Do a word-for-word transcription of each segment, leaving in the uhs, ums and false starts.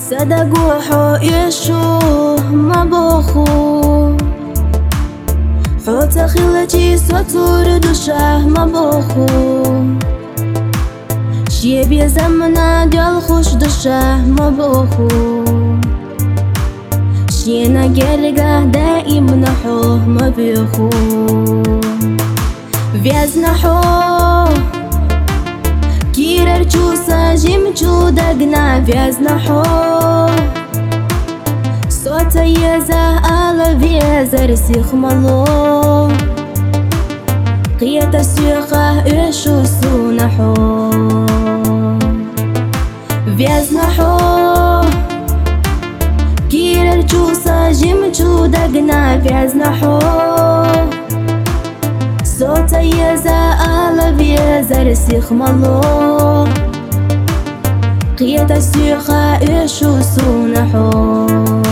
صدقوا حو يشو مبوخو حو تخيلتي سطور دوشه مبوخو شي بيزمنا ديال خوش دوشه مبوخو شي نجرقه دائم نحو مبيخو ويزنا حو كيرر چوسا جمچو دگنا ويزنا حو صوت يزا على ويزر سيخ ملو قيت السيخة إيشو سونا حو ويزنا حو كيرر چوسا جمچو دگنا ويزنا حو صوت يزا على ويزر سيخ ملو قيت السيخة إيشو سونا حو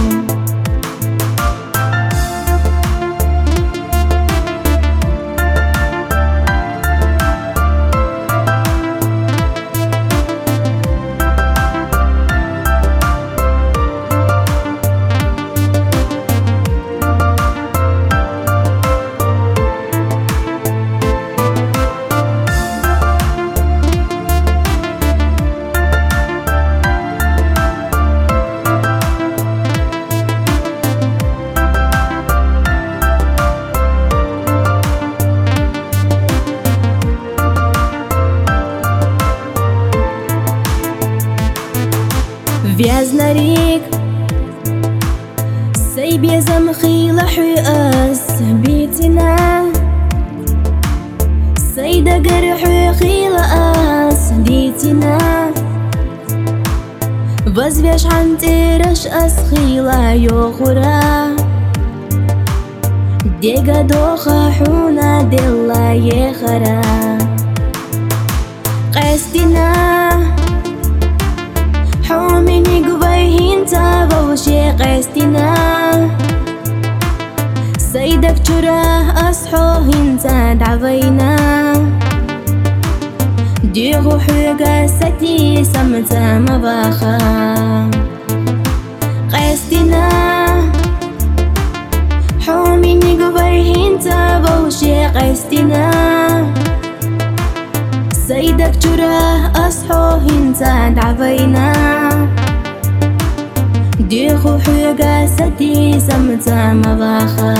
ويزنا ريك سيب يزم خيل حيقاس بيتنا سيد قرح خيل قاس ديتنا وزبيش عن تيرش أس خيلا يوخورا ديقا دوخا حونا ديلا يخرا قاستنا حومني قبيهين تابا وشي قاستنا سيدك جراه أصحو هنتا دعوينا ديغو حيقا ستي سمتا مباخا قاستنا حومني قبيهين تابا وشي قاستنا سيدك جراه أصحو هنتا دعوينا ديخو حيقا ستي سمتا مباخا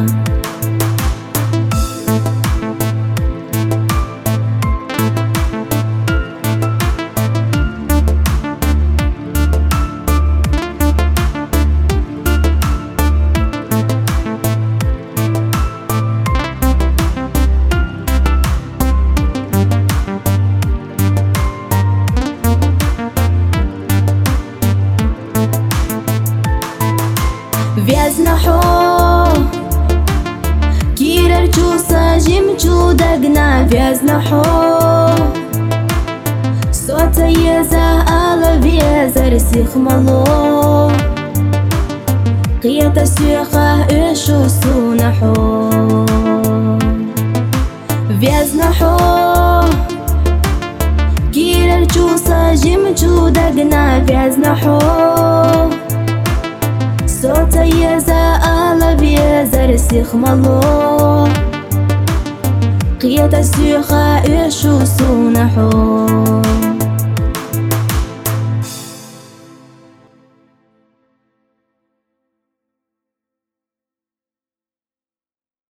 ويزنا حو كيرر چوسا جمچو دگنا ويزنا حو صوت يزا على ويزر سيخ ملو قيت السيخة إيشو سونا حو ويزنا حو كيرر چوسا جمچو دگنا ويزنا حو صوت يزا على ويزر سيخ ملو قيت السيخة إيشو سونا حو